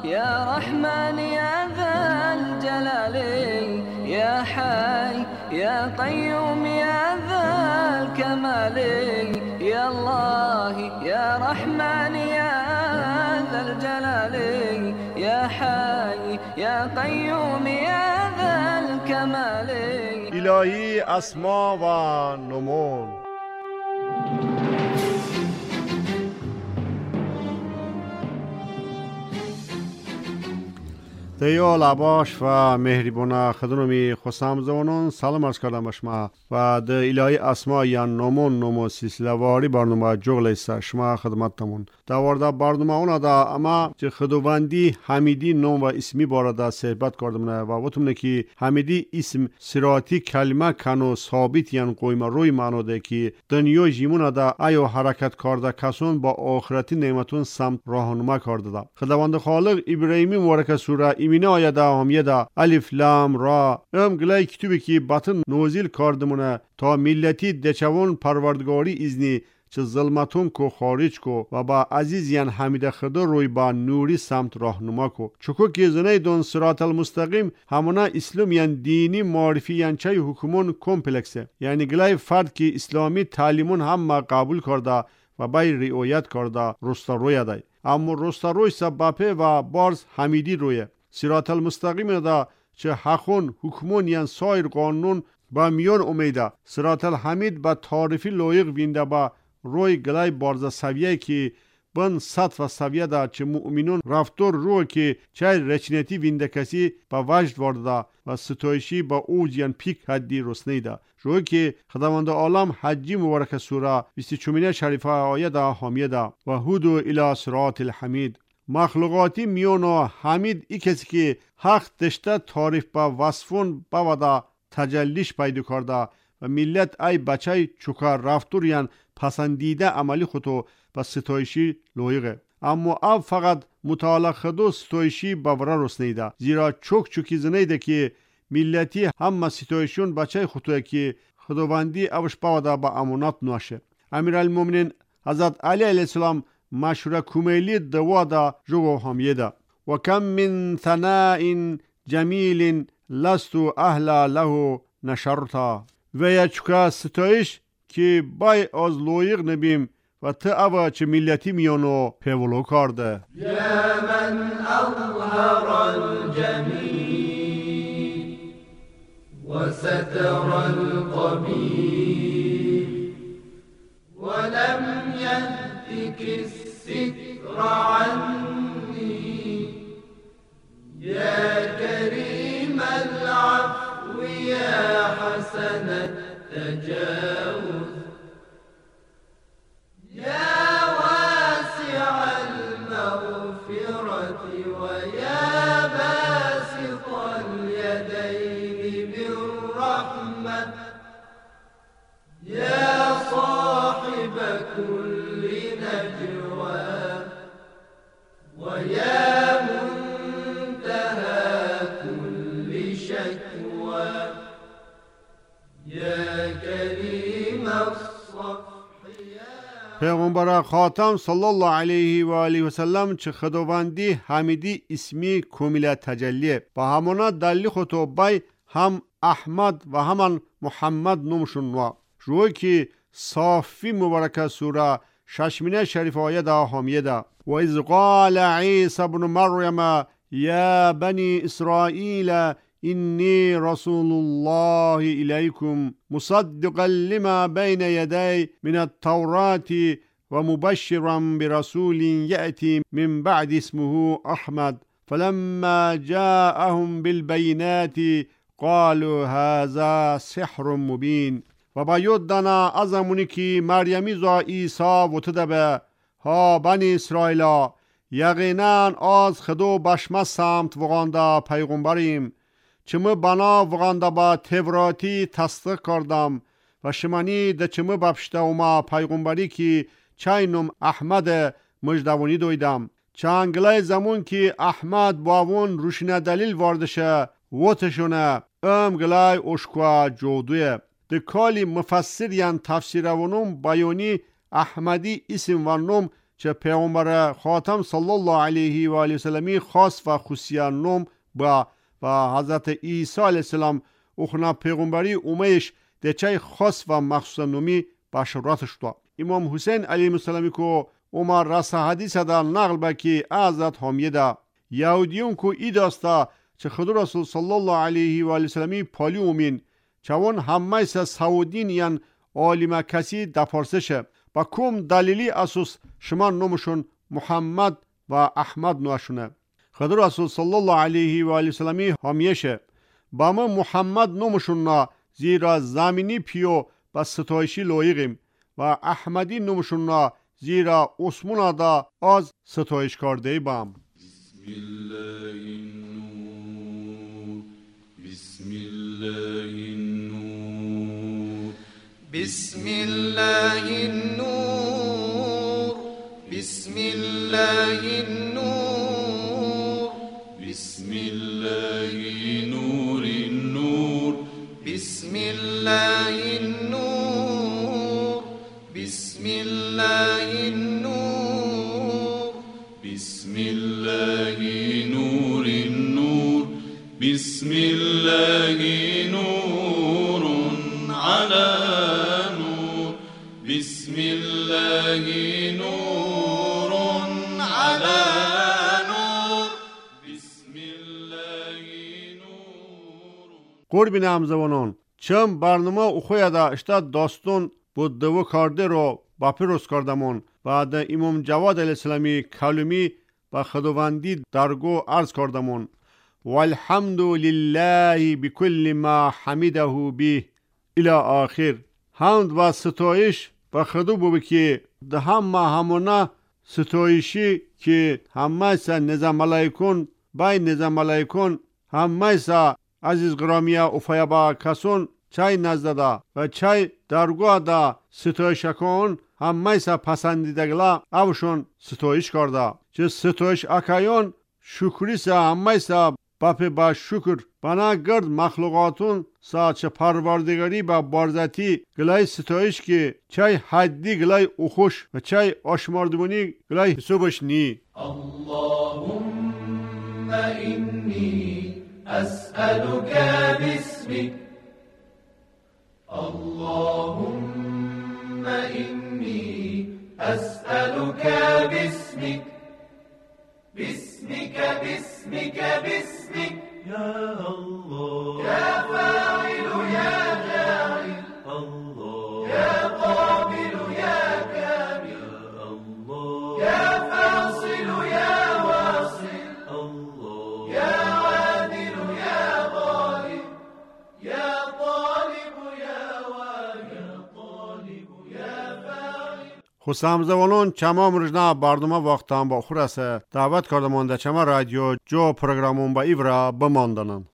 يا رحمن يا ذا الجلال يا حي يا قيوم يا ذا الكمال يا الله يا رحمن يا ذا الجلال يا حي يا قيوم يا ذا الكمال. الهی اسما و نمون. دیو لباش و مهربان خدمت خسام زونون سلام عرض کردم شما و د الهی اسما یا نمون سلسله واری برنامه جغل است شما خدمتتون دوارده برنامه اونا دا اما چه خداوندی حمیدی نام و اسمی بارده صحبت کردم و وقتم که حمیدی اسم صراطی کلمه کنو ثابت یان قویم روی معنی ده که دنیا جیمون دا ایو حرکت کرده کسون با آخرتی نعمتون سمت راهنما کرده دا. خداوند خالق ابراهیمی مبارک سوره ایمینه آیه همیه دا الف لام را گلای کتوبی که بطن نوزیل کردمونه تا ملتی دچوان پروردگاری ازنی چه ظلمتون کو خارج کو و با عزیز یان حمید خدا روی با نوری سمت راهنما کو چکو که زنه دون صراط المستقیم همونا اسلام یان دینی معرفی یان چای حکومون کمپلکسه یعنی گلای فرد که اسلامی تعلیمون هم قبول کرده و بای رعایت کرده رستا روی دای اما رستا روی سببه و بارز حمیدی رویه صراط المستقیم دا چه حقون حکمون یان سایر قانون با میان امیده صراط الحمید با تعریفی لایق بینده با روی گلای بارزه سویه که بن سطح و سویه دا چه مؤمنون رفتار رو که چه رچنتی وینده کسی با وجد وارده و ستایشی با اوج یان پیک حدی رسنی دا روی که خداوند عالم حجی مبارک سوره 24 شریفه آیه دا حامیه دا و هودو الی صراط الحمید مخلوقاتی میونو حمید ای کسی که حق دشته تعریف با وصفون با ودا تجلیش پیدا کرده و ملت ای بچه چوکار رفتور یان پسندیده عملی خودو با ستایشی لایقه اما اب فقط متعلق خودو ستایشی باوره رسنیده زیرا چوکی زنیده که ملتی هم ستایشون بچه خودو که خداوندی اوش باوده با امانت نوشه. امیرالمومنین حضرت علی علیه السلام مشهور کومیلی دوا دا جو همیه دا و کم من ثناء جمیل لست اهل له نشرتا و یا چکا ستایش که بای از لایق نبیم و تا اوه چه ملتی میانو پیولو کرده یا من اظهر الجمیل و ستر القبیل ولم يهتك الستر عني يا كريم العفو يا حسن التجاوز يا واسع المغفرة ويا باسط اليدين بالرحمة يا صاحب كل نجوى ويا منتهى كل شكوى يا كريم الصفح پیغمبر خاتم صلی الله علیه و آله و سلم چه خداوندی حمیدی اسمی کامل تجلیه با همانا دلی خودو بای هم احمد و همان محمد نومشون و روی که صافی مبارک سوره 6 شریف آیه دا حامیه دا و اذ قال عیسی بن مریم یا بنی اسرائیل اینی رسول الله الیکم مصدقا لما بین یدی من التوراة و مبشرا برسول یأتی من بعد اسمه احمد فلما جاءهم بالبینات قالوا هذا سحر مبین و باید دانا ازمونی که مریمی زا عیسی و تدبه ها بنی اسرائیل یقینا از خدو بشمه سمت وغانده پیغمبریم چمه بنا وغانده با توراتی تصدیق کردم و شمانی ده چمه بپشته اوما پیغمبری که چینم احمد مجدوانی دویدم چانگلای زمون که احمد باون روشنه دلیل واردشه وطشونه گلای اشکوا جودوه ده کالی مفسر یان تفسیر ونوم بیانی احمدی اسم ونوم چه پیامبر خاتم صلی الله علیه و آله و سلمی خاص و خصوصیت نام با و حضرت عیسی علیه السلام اوخنا پیغمبری اومیش دچای خاص و مخصوص نومی بشارتش دا. امام حسین علیه السلامی کو عمر رس حدیث دا نقل بکی ازت حامیده یهودیون کو ای داستا چه خود رسول صلی الله علیه و آله وسلمی پالی اومین چون همه سعودین یان عالم کسی دپارسشه با کوم دلیلی اساس شما نومشون محمد و احمد نوشونه خود رسول صلی الله علیه و آله وسلمی همیشه با ما محمد نومشون نا زیرا زمینی پیو با ستایشی لایقیم و احمدی نومشون نا زیرا اسمونا دا از ستایش کرده بام. بسم الله النور بسم الله النور بسم الله النور بسم الله نور النور بسم الله النور بسم الله النور بسم الله نور النور بسم الله نور على نور بسم الله نور على نور بسم الله نور. قربین همزبانان چم برنامه اخویا دا اشتاد داستون بود دو کارده رو با پیروز کردمون بعد امام جواد علیه السلامی کلمی با خداوندی درگو عرض کردمون والحمد لله بكل ما حمده به الى آخر. حمد و ستایش و خدا بو که ده همه ستایشی که همه سا نظام ملائکون بای نظام ملائکون همه سا عزیز گرامیا افیا با کسون چای نزده و چای درگاه دا ستایش کن همه سا پسندیدگلا اوشون ستایش کرده چه ستایش اکایون شکری سا همه سا باپ با شکر بنا گرد مخلوقاتون سا چه پروردگاری با بارزتی گلای ستایش که چای حدی گلای اخوش و چای آشماردمونی گلای حسابش نی. اللهم إني أسألك باسمك اللهم إني أسألك باسمك باسمك باسمك باسمك يا الله يا فاعل يا جاعل الله يا قابل يا كامل الله يا فاصل يا واصل الله يا عادل يا غالب يا طالب يا واجب طالب يا فاعل. خوشامزوانان چما رجنا برنامه وقتان با خورسه دعوت کردمان در چما رادیو جو پروگرامون با ایورا بماندنن.